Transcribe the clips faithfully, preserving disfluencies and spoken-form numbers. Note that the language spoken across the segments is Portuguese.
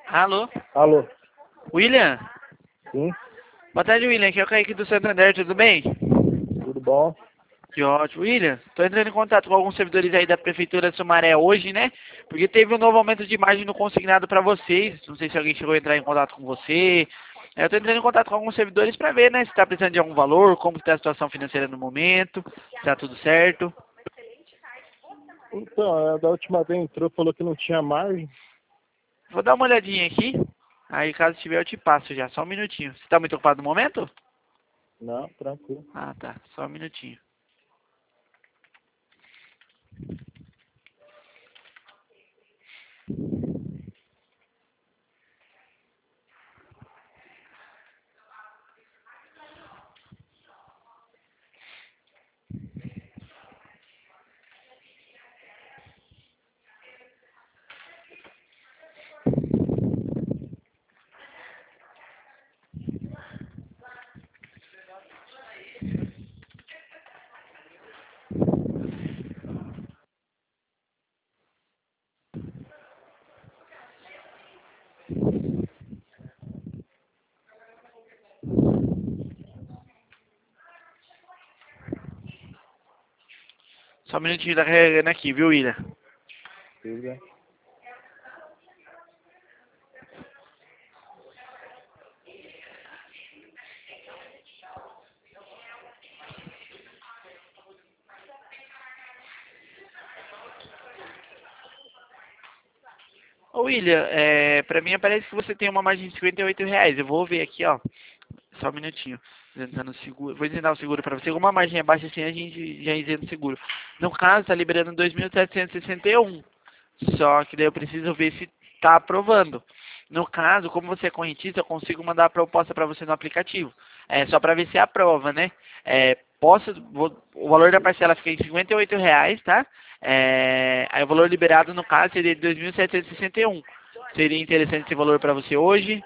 Alô? Alô? William? Sim? Boa tarde, William. Aqui é o Kaique do Santander, tudo bem? Tudo bom? Que ótimo. William, tô entrando em contato com alguns servidores aí da Prefeitura de Sumaré hoje, né? Porque teve um novo aumento de margem no consignado para vocês. Não sei se alguém chegou a entrar em contato com você. É, Eu tô entrando em contato com alguns servidores para ver, né? Se tá precisando de algum valor, como está a situação financeira no momento, se tá tudo certo. Então, é, da última vez entrou, falou que não tinha margem. Vou dar uma olhadinha aqui. Aí, caso tiver, eu te passo já. Só um minutinho. Você tá muito ocupado no momento? Não, tranquilo. Ah, tá. Só um minutinho. Só um minutinho, tá carregando aqui, viu, William? Tudo bem. Ô, William, é, pra mim aparece que você tem uma margem de cinquenta e oito reais. Eu vou ver aqui, ó. Só um minutinho. Isentando o seguro. Vou isentar o seguro pra você. Uma margem abaixo assim, a gente já isenta o seguro. No caso, tá liberando dois mil setecentos e sessenta e um. Só que daí eu preciso ver se tá aprovando. No caso, como você é correntista, eu consigo mandar a proposta para você no aplicativo. É só para ver se aprova, né? É, posso, vou- o valor da parcela fica em cinquenta e oito reais, tá? É, aí o valor liberado, no caso, seria de dois mil setecentos e sessenta e um. Seria interessante esse valor para você hoje?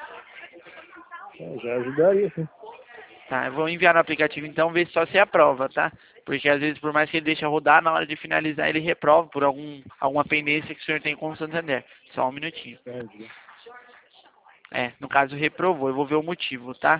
É, já ajudaria, sim. Tá, eu vou enviar no aplicativo então, ver se só se aprova, tá? Porque às vezes, por mais que ele deixe rodar, na hora de finalizar ele reprova por algum, alguma pendência que o senhor tem com o Santander. Só um minutinho. Entendi. É, no caso reprovou, eu vou ver o motivo, tá?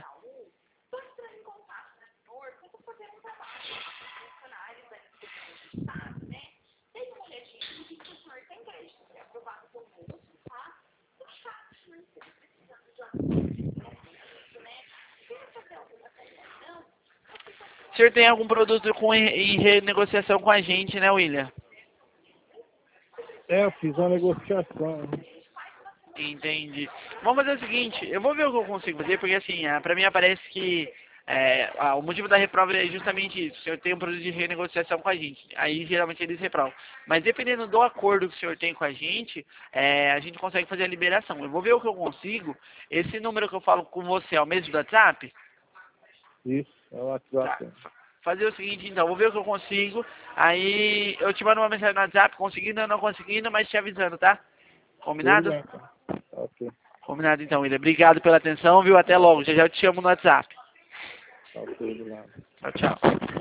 O senhor tem algum produto com, em renegociação com a gente, né, William? É, eu fiz uma negociação. Entendi. Vamos fazer o seguinte, eu vou ver o que eu consigo fazer, porque assim, ah, pra mim aparece que é, ah, o motivo da reprova é justamente isso. O senhor tem um produto de renegociação com a gente. Aí geralmente eles reprovam. Mas dependendo do acordo que o senhor tem com a gente, é, a gente consegue fazer a liberação. Eu vou ver o que eu consigo. Esse número que eu falo com você é o mesmo do WhatsApp? Isso, é o Tá. WhatsApp. Fazer o seguinte então, vou ver o que eu consigo. Aí eu te mando uma mensagem no WhatsApp, conseguindo ou não conseguindo, mas te avisando, tá? Tudo Combinado? bem, então. Ok. Combinado então, William. Obrigado pela atenção, viu? Até logo. Já já eu te chamo no WhatsApp. Tá tudo lá. Tchau, tchau.